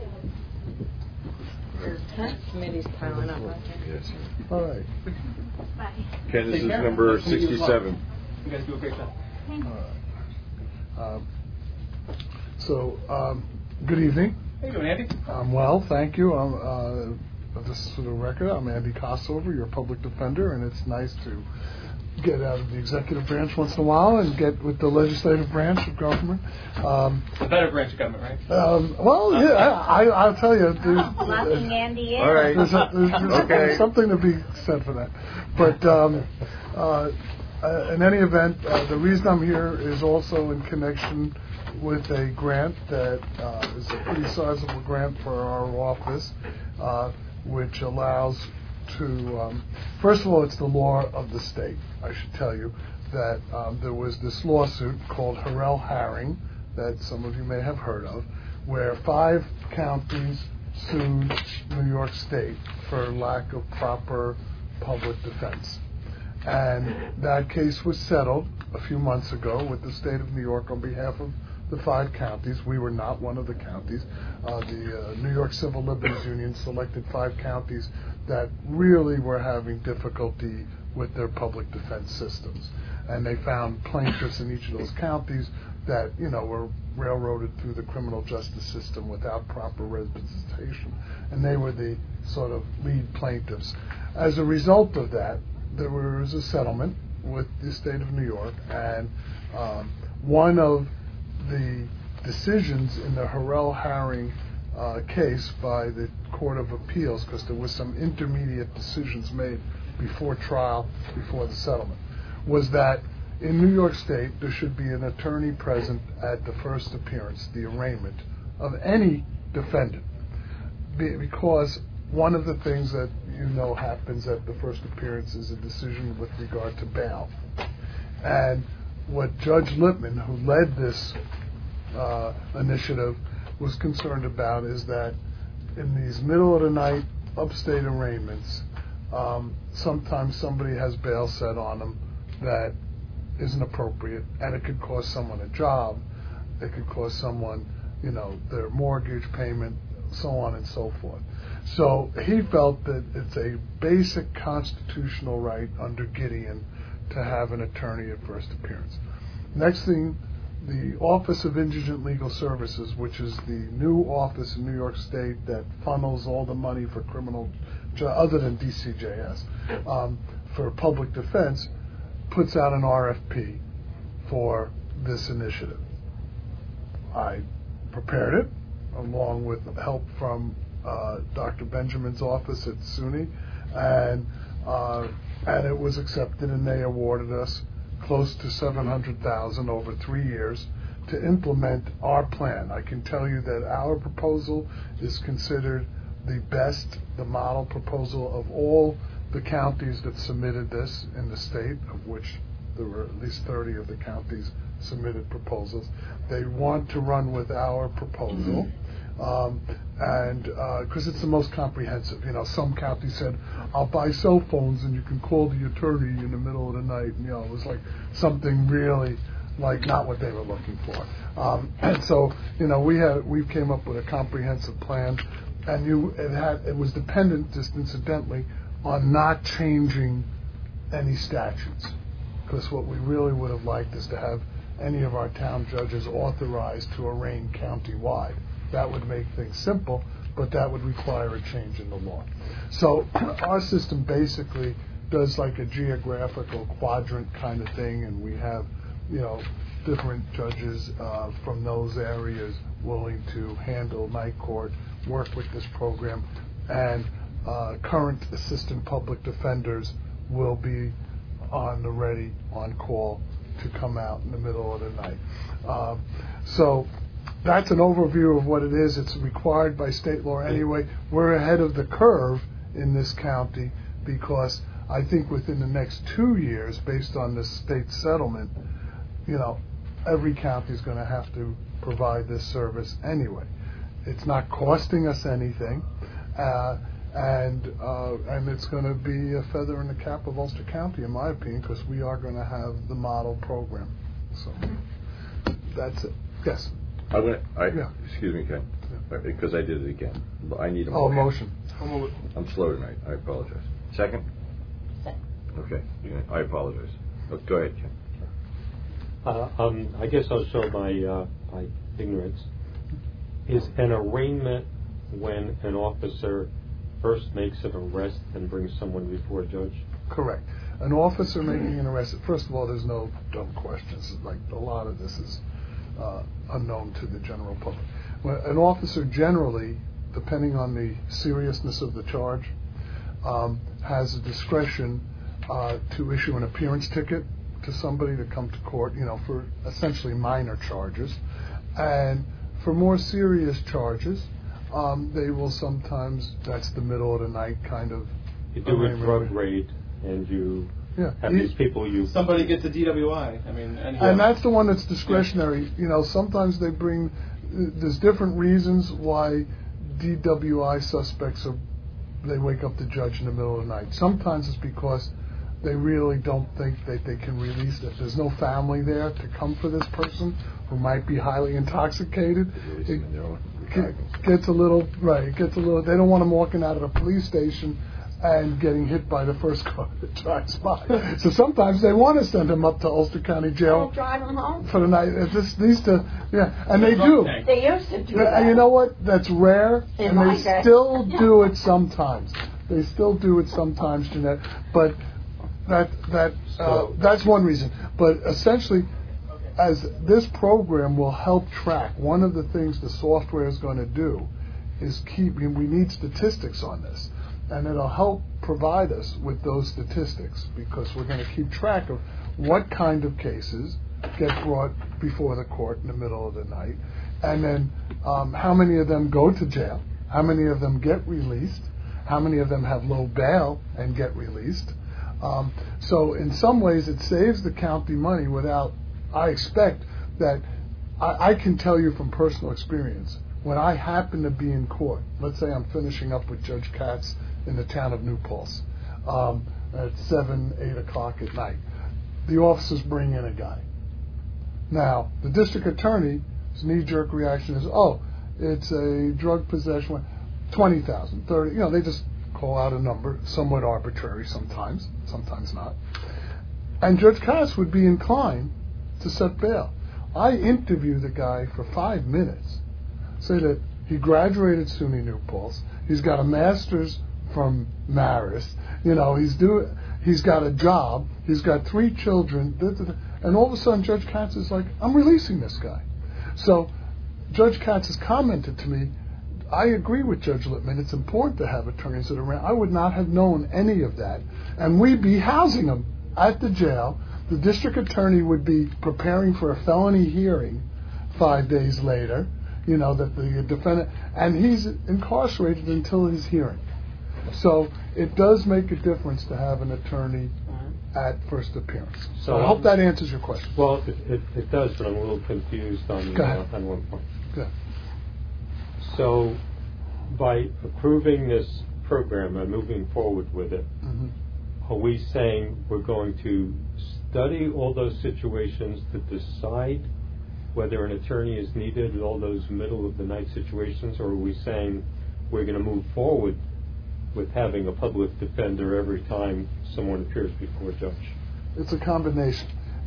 There's 10 committees piling up. Yes. All right. Bye. Ken, this Take is care. number Nice to meet you as well. 67. You guys do a great job. Thanks. All right. Good evening. How you doing, Andy? I'm well, thank you. This is for the record. I'm Andy Kosover, your public defender, and it's nice to get out of the executive branch once in a while and get with the legislative branch of government. The better branch of government, right? Well, yeah, I'll tell you. Locking Andy in. All right. There's something to be said for that. But in any event, the reason I'm here is also in connection with a grant that is a pretty sizable grant for our office, which allows to, first of all, it's the law of the state. I should tell you that there was this lawsuit called Harrell Haring that some of you may have heard of, where 5 counties sued New York State for lack of proper public defense. And that case was settled a few months ago with the state of New York on behalf of the 5 counties. We were not one of the counties. The New York Civil Liberties Union selected 5 counties that really were having difficulty with their public defense systems. And they found plaintiffs in each of those counties that, were railroaded through the criminal justice system without proper representation. And they were the sort of lead plaintiffs. As a result of that, there was a settlement with the state of New York, and one of the decisions in the Harrell Haring case by the Court of Appeals, because there was some intermediate decisions made before trial, before the settlement, was that in New York State there should be an attorney present at the first appearance, the arraignment of any defendant, because one of the things that happens at the first appearance is a decision with regard to bail. And what Judge Lippman, who led this initiative, was concerned about is that in these middle of the night upstate arraignments, sometimes somebody has bail set on them that isn't appropriate, and it could cost someone a job, it could cost someone, their mortgage payment, so on and so forth. So he felt that it's a basic constitutional right under Gideon to have an attorney at first appearance. Next thing, the Office of Indigent Legal Services, which is the new office in New York State that funnels all the money for criminal, other than DCJS, for public defense, puts out an RFP for this initiative. I prepared it, along with help from Dr. Benjamin's office at SUNY, and it was accepted, and they awarded us close to $700,000 over 3 years to implement our plan. I can tell you that our proposal is considered the best, the model proposal of all the counties that submitted this in the state, of which there were at least 30 of the counties submitted proposals. They want to run with our proposal, and because it's the most comprehensive. Some counties said, I'll buy cell phones and you can call the attorney in the middle of the night, and it was like something really like not what they were looking for. And so we came up with a comprehensive plan, and it was dependent, just incidentally, on not changing any statutes, because what we really would have liked is to have any of our town judges authorized to arraign county-wide. That would make things simple, but that would require a change in the law. So our system basically does like a geographical quadrant kind of thing, and we have, different judges from those areas willing to handle night court, work with this program, and current assistant public defenders will be on the ready, on call to come out in the middle of the night. So that's an overview of what it is. It's required by state law anyway. We're ahead of the curve in this county because I think within the next 2 years, based on the state settlement, every county is going to have to provide this service anyway. It's not costing us anything, and it's going to be a feather in the cap of Ulster County, in my opinion, because we are going to have the model program. So that's it. Yes. Excuse me, Ken, because I did it again. I need a motion. Motion. I'm slow tonight. I apologize. Second? Okay. I apologize. Go ahead, Ken. I guess I'll show my ignorance. Is an arraignment when an officer first makes an arrest and brings someone before a judge? Correct. An officer making an arrest, first of all, there's no dumb questions. Like a lot of this is unknown to the general public. Well, an officer generally, depending on the seriousness of the charge, has a discretion to issue an appearance ticket to somebody to come to court, for essentially minor charges. And for more serious charges, they will sometimes, that's the middle of the night kind of... You do a drug raid and you have these people Somebody gets a DWI. And that's the one that's discretionary. Sometimes they bring... There's different reasons why DWI suspects they wake up the judge in the middle of the night. Sometimes it's because they really don't think that they can release it. There's no family there to come for this person who might be highly intoxicated. It gets a little, they don't want them walking out of the police station and getting hit by the first car that drives by. So sometimes they want to send them up to Ulster County Jail. Don't drive them home? For the night. It just needs to, and they do. They used to do that. And you know what? That's rare, and they still do it sometimes. They still do it sometimes, Jeanette. But that's one reason. But essentially, as this program will help track, one of the things the software is going to do is we need statistics on this. And it'll help provide us with those statistics because we're going to keep track of what kind of cases get brought before the court in the middle of the night, and then how many of them go to jail, how many of them get released, how many of them have low bail and get released. So in some ways it saves the county money without, I expect that, I can tell you from personal experience, when I happen to be in court, let's say I'm finishing up with Judge Katz in the town of New Paltz at 7, 8 o'clock at night, the officers bring in a guy. Now, the district attorney's knee-jerk reaction is, oh, it's a drug possession, 20,000, 30, they just call out a number, somewhat arbitrary sometimes not. And Judge Katz would be inclined to set bail. I interviewed the guy for 5 minutes, say that he graduated SUNY New Paltz, he's got a master's from Marist, he's got a job, he's got 3 children, and all of a sudden Judge Katz is like, I'm releasing this guy. So Judge Katz has commented to me, I agree with Judge Lippman, it's important to have attorneys that are around. I would not have known any of that. And we'd be housing them at the jail. The district attorney would be preparing for a felony hearing 5 days later, that the defendant, and he's incarcerated until his hearing. So it does make a difference to have an attorney at first appearance. So I hope that answers your question. Well, it does, but I'm a little confused on one point. Go ahead. So by approving this program and moving forward with it, are we saying we're going to study all those situations to decide whether an attorney is needed in all those middle-of-the-night situations, or are we saying we're going to move forward with having a public defender every time someone appears before a judge? It's a combination.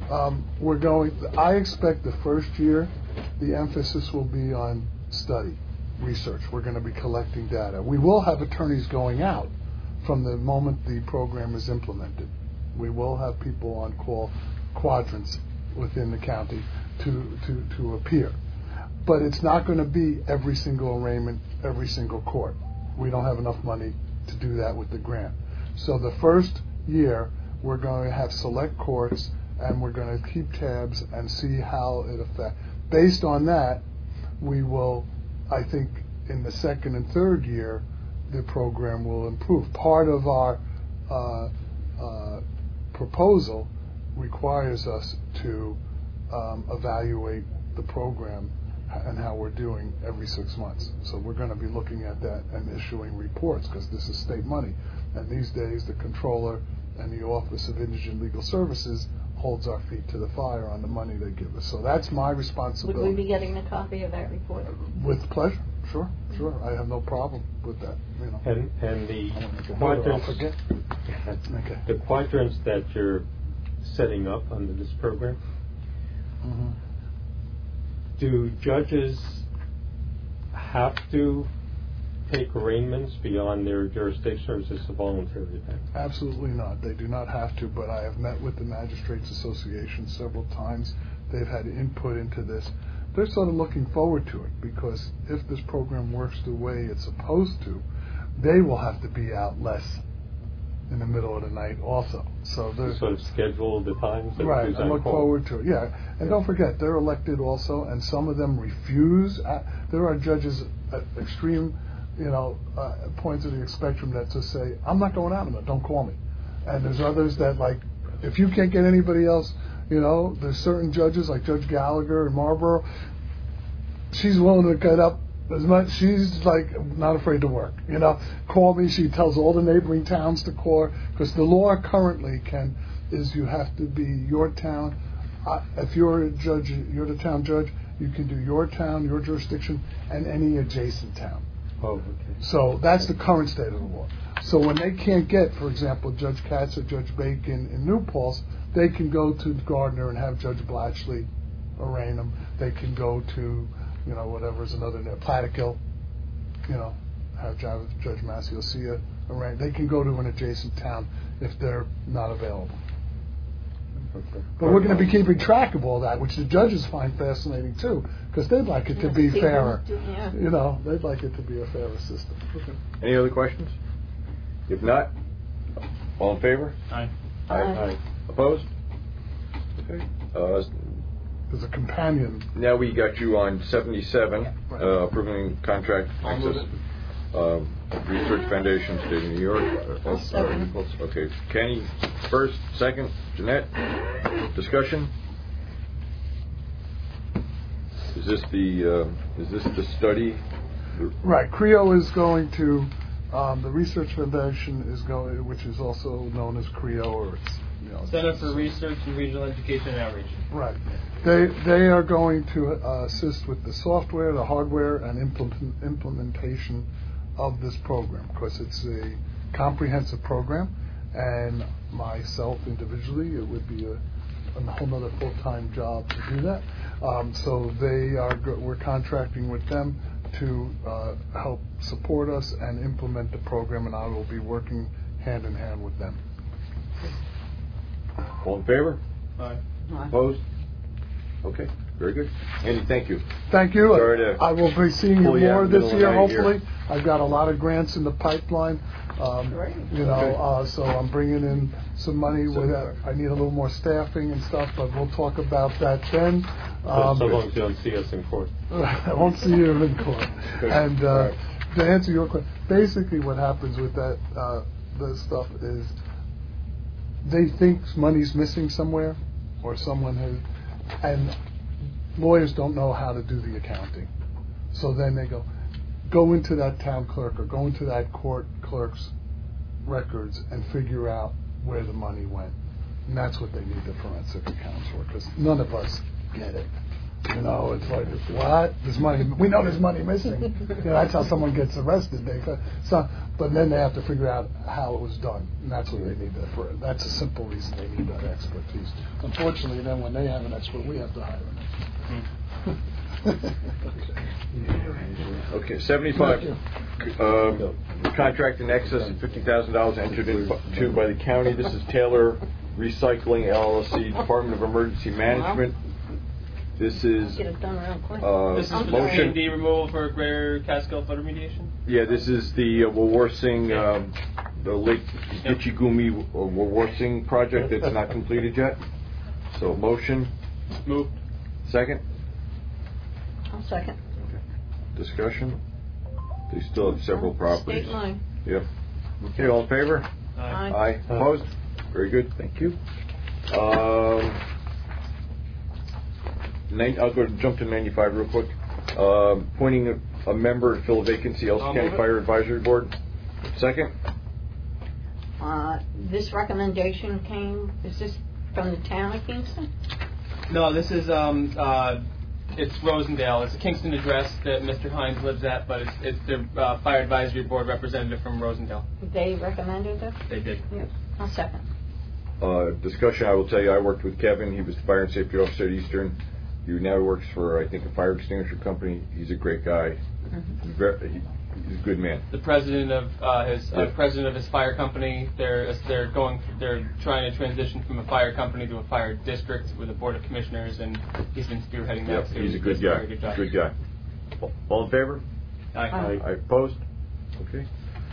I expect the first year the emphasis will be on study, research. We're going to be collecting data. We will have attorneys going out from the moment the program is implemented. We will have people on call, quadrants within the county to appear. But it's not going to be every single arraignment, every single court. We don't have enough money to do that with the grant. So the first year, we're going to have select courts, and we're going to keep tabs and see how it affects. Based on that, we will, I think, in the second and third year, the program will improve. Part of our proposal requires us to evaluate the program and how we're doing every 6 months. So we're going to be looking at that and issuing reports, because this is state money. And these days, the controller and the Office of Indigent Legal Services holds our feet to the fire on the money they give us. So that's my responsibility. Would we be getting a copy of that report? With pleasure. Sure. I have no problem with that. And the quadrants, the quadrants that you're setting up under this program, do judges have to take arraignments beyond their jurisdiction, or is this a voluntary thing? Absolutely not. They do not have to, but I have met with the Magistrates Association several times. They've had input into this. They're sort of looking forward to it, because if this program works the way it's supposed to, they will have to be out less in the middle of the night also. So they're sort of schedule the times that right, I look forward to it. Yeah, and don't forget, they're elected also, and some of them refuse. There are judges at extreme, points of the spectrum that just say, I'm not going out anymore, don't call me. And there's others that, like, if you can't get anybody else, there's certain judges like Judge Gallagher in Marlborough, she's willing to get up as much, she's like not afraid to work. Call me, she tells all the neighboring towns to call her, because the law currently is you have to be your town. If you're a judge, you're the town judge, you can do your town, your jurisdiction, and any adjacent town. Oh, okay. So that's the current state of the law. So when they can't get, for example, Judge Katz or Judge Bacon in New Paltz, they can go to Gardner and have Judge Blatchley arraign them. They can go to, whatever's another name, Plattekill, have Judge Maciosilla arraign. They can go to an adjacent town if they're not available. Okay. But we're going to be keeping track of all that, which the judges find fascinating too, because they'd like it to be fairer. They'd like it to be a fairer system. Okay. Any other questions? If not, all in favor? Aye. Aye. Opposed? Okay. There's a companion. Now we got you on 77, Right. Approving contract access. Research Foundation, State of New York. Okay, Kenny first, second, Jeanette. Discussion. Is this the study? Right, CREO is going to. The Research Foundation is going, which is also known as CREO, or it's Center for Research and Regional Education and Outreach. Right. They are going to assist with the software, the hardware, and implementation of this program, because it's a comprehensive program, and myself individually, it would be a whole other full-time job to do that. So we're contracting with them to help support us and implement the program, and I will be working hand in hand with them. All in favor? Aye. Opposed? Okay, very good. Andy, thank you. Thank you. Sorry to I will be seeing you pull you out more in the this middle of the year, night here. hopefully. I've got a lot of grants in the pipeline. So I'm bringing in some money. I need a little more staffing and stuff, but we'll talk about that then. So long as you don't see us in court. I won't see you in court. And to answer your question, basically what happens with that the stuff is they think money's missing somewhere, or someone has, and lawyers don't know how to do the accounting. So then they go into that town clerk or go into that court clerk's records and figure out where the money went. And that's what they need the forensic accounts for, because none of us get it. It's like, what? There's money. We know there's money missing. That's how someone gets arrested. But then they have to figure out how it was done, and that's what they need that for. That's a simple reason they need that expertise. Unfortunately, then when they have an expert, we have to hire an expert. Okay, 75. Contract in excess of $50,000 entered into by the county. This is Taylor Recycling LLC, Department of Emergency Management. This is Get it done real quick. This is for the motion. P&D removal for Greater Catskill flood remediation? Yeah, this is the Wawarsing, the Lake Gitchigumi Wawarsing project that's not completed yet. So motion. Moved. Second. I'll second. Discussion. They still have several properties. State line. Yep. Okay, all in favor? Aye. Aye. Opposed? Very good, thank you. I'll jump to 95 real quick. Appointing a member to fill a vacancy, Ulster County Fire Advisory Board. Second. This recommendation is this from the town of Kingston? No, this is it's Rosendale. It's a Kingston address that Mr. Hines lives at, but it's the Fire Advisory Board representative from Rosendale. They recommended this? They did. Yes. I'll second. Discussion, I will tell you, I worked with Kevin. He was the Fire and Safety Officer at Eastern. He now works for, I think, a fire extinguisher company. He's a great guy. He's a good man. The president of his fire company. They're trying to transition from a fire company to a fire district with a board of commissioners, and he's been spearheading that. Yep, he's a good guy. Good guy. All in favor? Aye. Aye. Opposed? Okay.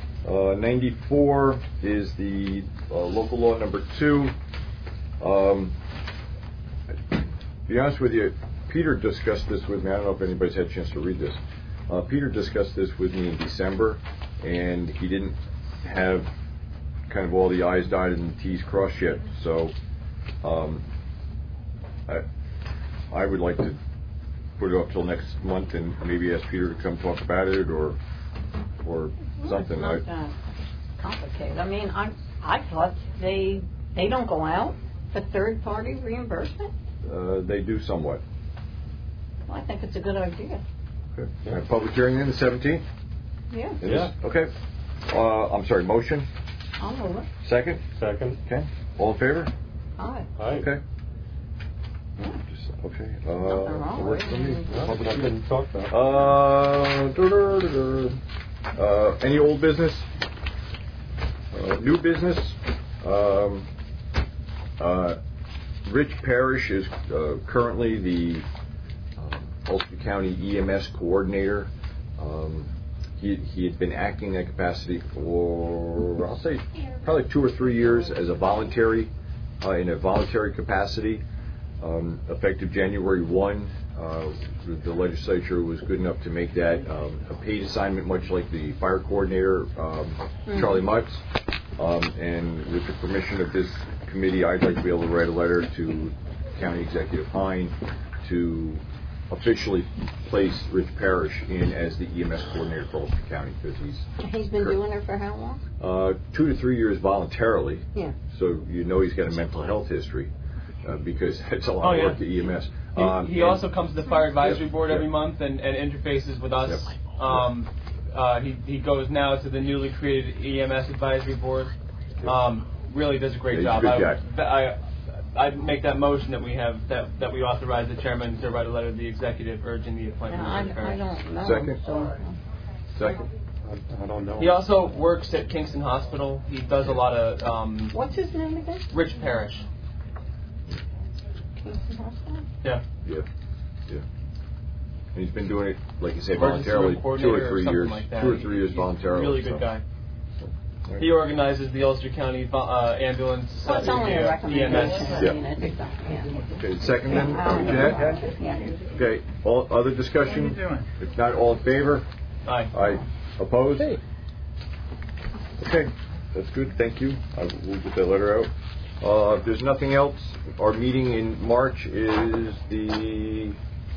94 is the local law number 2. To be honest with you, Peter discussed this with me. I don't know if anybody's had a chance to read this. Peter discussed this with me in December, and he didn't have kind of all the I's dotted and the T's crossed yet. So I would like to put it up till next month and maybe ask Peter to come talk about it or something. It's not that complicated. I mean, I thought they don't go out for third-party reimbursement. They do somewhat. Well, I think it's a good idea. Okay. Public hearing then the 17th? Yeah. Yeah. Okay. I'm sorry, motion? I'll move it. Second? Second. Okay. All in favor? Aye. Aye. Okay. Yeah. Okay. Nothing wrong Works with for me. it. Nothing to talk about. Any old business? New business? Rich Parrish is currently the Ulster County EMS coordinator. He had been acting in that capacity for, I'll say, probably 2 or 3 years as a voluntary, in a voluntary capacity. Effective January 1, the legislature was good enough to make that a paid assignment, much like the fire coordinator, Charlie Mutz. And with the permission of this committee, I'd like to be able to write a letter to County Executive Hine to officially place Rich Parrish in as the EMS coordinator for Ulster County because He's been doing it for how long? 2 to 3 years voluntarily. Yeah. So you know he's got a mental health history because it's a lot of work to EMS. He also comes to the fire advisory board every month and interfaces with us. He goes now to the newly created EMS advisory board. Really does a great job. He's a good guy. I'd make that motion that we have that we authorize the chairman to write a letter to the executive urging the appointment of Rich I Parrish. don't know. Second. So, Second. I don't know. He also works at Kingston Hospital. He does a lot of. what's his name again? Rich Parrish. Kingston Hospital? Yeah. Yeah. And he's been doing it, like you say, Emergency voluntarily, room 2 or coordinator 3 something years. like that. 2 or 3 years voluntarily. Really good so. guy. Right. He organizes the Ulster County ambulance. Well, it's only a recommendation. EMS. Yeah. I mean, it's not, yeah. Okay, second then, Jeanette? Yeah. Okay, all other discussion? If not, all in favor? Aye. Aye. Opposed? Okay, that's good, thank you. We'll get that letter out. If there's nothing else, our meeting in March is the...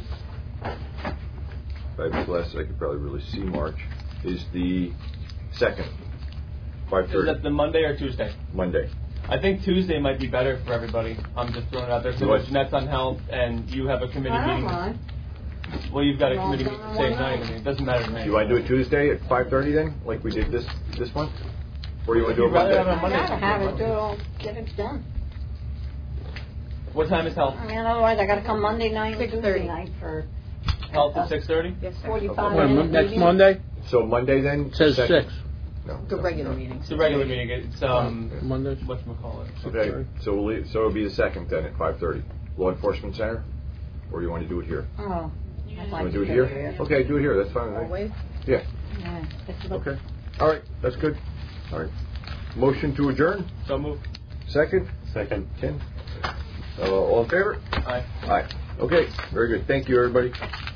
If I have glasses, I could probably really see March. Is the 2nd, 5:30. Is that the Monday or Tuesday? Monday. I think Tuesday might be better for everybody. I'm just throwing it out there. So What? Jeanette's on health, and you have a committee I don't meeting. mind. Well, you've got a Well, committee then meeting the same why night. not? I mean, it doesn't matter to me. Do you want to do it Tuesday at 5:30 then, like we did this month? Or do you want to do it You'd rather have it Monday? on I gotta have it, get it done. What time is health? I mean, otherwise I gotta come Monday night and Tuesday 6:30. night for Health at 6:30? Yes, sir. 45 Okay. minutes. Next Monday? So Monday then? It says 2nd? 6. No. The regular meeting. It's a regular meeting. It's Mondays? whatchamacallit. Okay, so we'll leave, so it'll be the 2nd then at 5:30. Law Enforcement Center? Or do you want to do it here? Oh. I'd You like want to to do it do here? Okay, do it here, that's fine. with me. Always. Yeah, Yeah, it's a- okay. All right, that's good. All right. Motion to adjourn? So move. Second? Second. Ken? All in favor? Aye. Aye. Okay, very good. Thank you, everybody.